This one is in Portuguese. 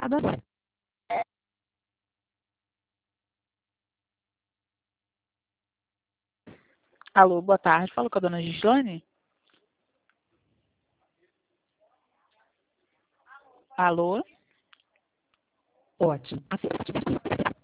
agora. Alô, boa tarde. Falo com a dona Gislane? Alô? Ótimo.